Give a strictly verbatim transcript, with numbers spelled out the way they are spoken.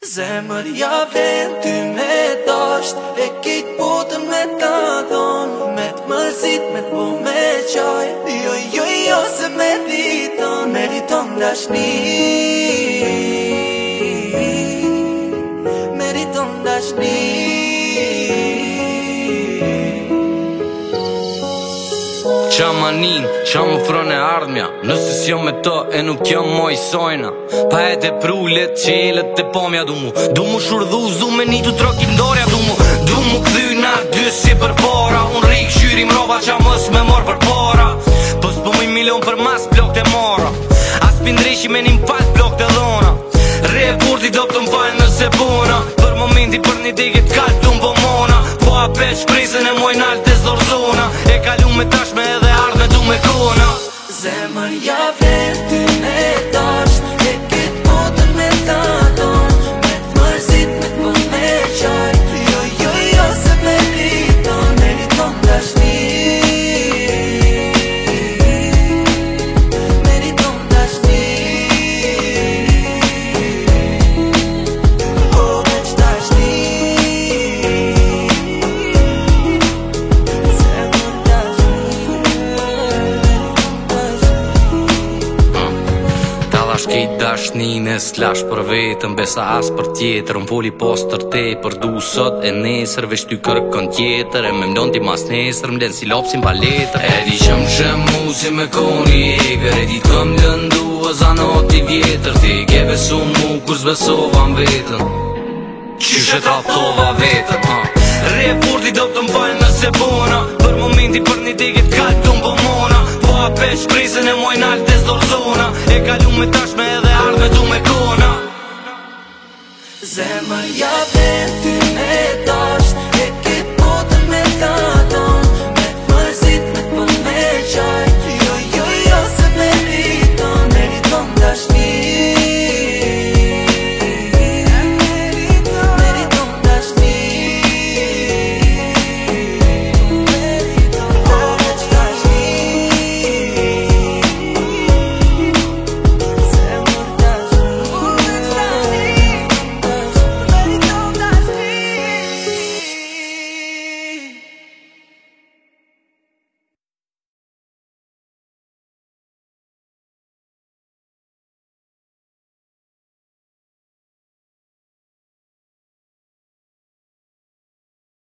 Zemër ja vjen ty me dasht, e kejt botën me ta dhon, me t'mërzit me t'bo me qaj. Jo, jo, jo, se meriton, meriton dashni, meriton dashni. Qa manin, qa më fron e ardhmja, nëse s'jo me to e nuk jam moj sojna. Pa e te prullet, qelet e pomja du mu, du mu shurdhuz, du me nitu trokin dorja du mu, du mu kthy na dy si për para. Unë rik shyrim roba qa mës me mor për para, po s'po muj milion për mas blok të mora, as pindrishi me një m'fal blok të dhona. Re burti do të m'fal nëse puna, për momenti për një digit kalt të m'bo mona. Po apesh prisën e moj nalt e zorzona, e kalu me tashme edhe ardhme du me kona. Zemër ja vjen ty me dasht, e kejt botën me ta dhon, me t'mërzit me t'bo me qaj. Jo, jo, jo, se meriton, meriton dashni, meriton dashni. O veç dashni, zemër dashni, Shkejt dashnin e s'lash për vetëm, besa as për tjetër. Më foli poster te për du sot e nesër, veç ty kërkon tjetër. E me mdon ti mas nesër, mden si lopsin baletër. E di që më shemu si me koni eger, e di t'këm lëndu o zanoti vjetër. Ti ke besu mu kur s'besova në vetën, qyshe t'raftova vetën. Re burti do të m'fal nëse bona, për momenti për një digit kalt të m'bo mona. Po apesh prisën e moj nalt e zorzona, e kalu me tashme edhe ardhme du me kona. Zemër ja vjen ty me dasht,